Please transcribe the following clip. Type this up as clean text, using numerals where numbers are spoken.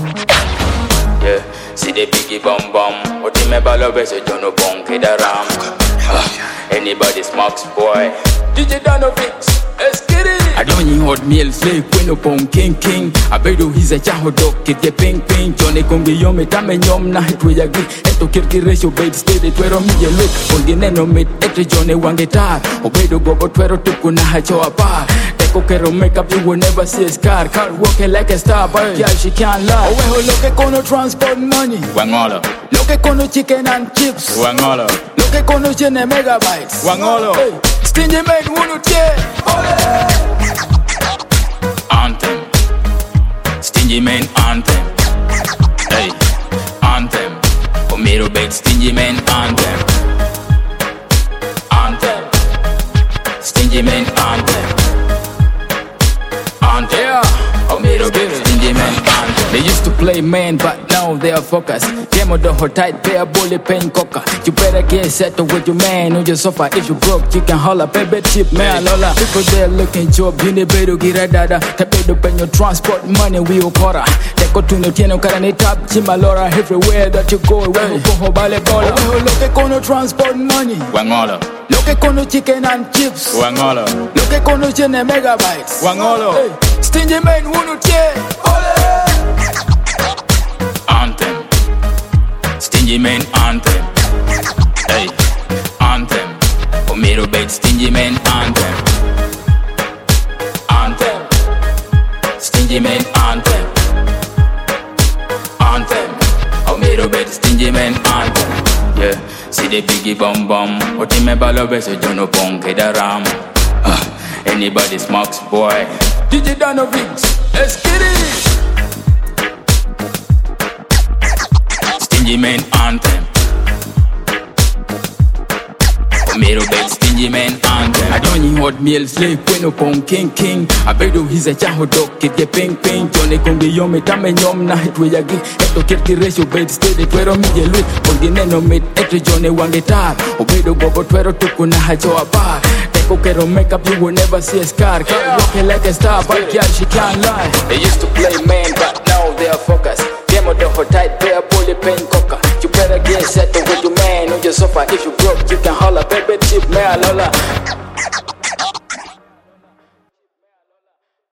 Yeah, see the biggie bum bum. What me ball over so you no bunk the ram. Anybody smokes boy. DJ Danovix, let's get it. I don't need hot meal slave when no pong king. I bet you he's a chaho dog get the ping ping. Johnny Kongi yome tame nyom na hit we agree. Eto kirki ratio bait steady twero mi ye look. Ongi neno mit etre Johnny wangetar. Obedo gogo twero tuku na hacho apart. Kero makeup, you will never see a scar. Can't walk it like a star, but yeah, she can't lie. Oh, well, look at kono transport money. Wangolo. Look at kono chicken and chips. Wangolo. Look at kono chene megabytes. Wangolo. Hey, stingy man, wunu tie. Anthem. Stingy man anthem. Hey, anthem. Omero bait stingy man anthem. Anthem. Stingy man anthem. Yeah, they used to play man, but now they are focused. Game of the hot tight, pair bully pain cocker. You better get settled with your man on your sofa. If you broke, you can holler, baby chip man lola. People there looking job, you need better get a dada. Tapedo pen your transport money, we ukora. Take to no tieno karane tap, chimalora everywhere that you go. When you go hobale bola. Look at kono transport money. Wangolo. Look at kono chicken and chips. Wangolo. Look at kono chene megabytes. Wangolo. Hey, stingy man wunu tie. Anthem. Stingy man anthem. Hey, anthem. Omero bait stingy man anthem. Anthem. Stingy man anthem. Anthem. Omero bait stingy man anthem. Yeah, see the biggie bum bum. What me ball over so you no punk the ram. Anybody smokes boy. DJ Danovix, let's get it. Stingy man anthem. Omero bait stingy man anthem. I don't need hot meal slave when no pong king. I bet you he's a chaho dog get the ping ping. Johnny Kongi yome tame nyom na hit we agree. Eto kirki ratio bait steady twero mi ye look. Ongi neno mit etre Johnny wangetar. Obedo gogo twero tuku na hacho apart. Kero makeup, you will never see a scar. Can't walk it like a star, but yeah, she can't lie. They used to play man, but now they are focused. Game of the hot tight, pair bully pain cocker. You better get settled with your man on your sofa. If you broke, you can holler, baby chip man lola.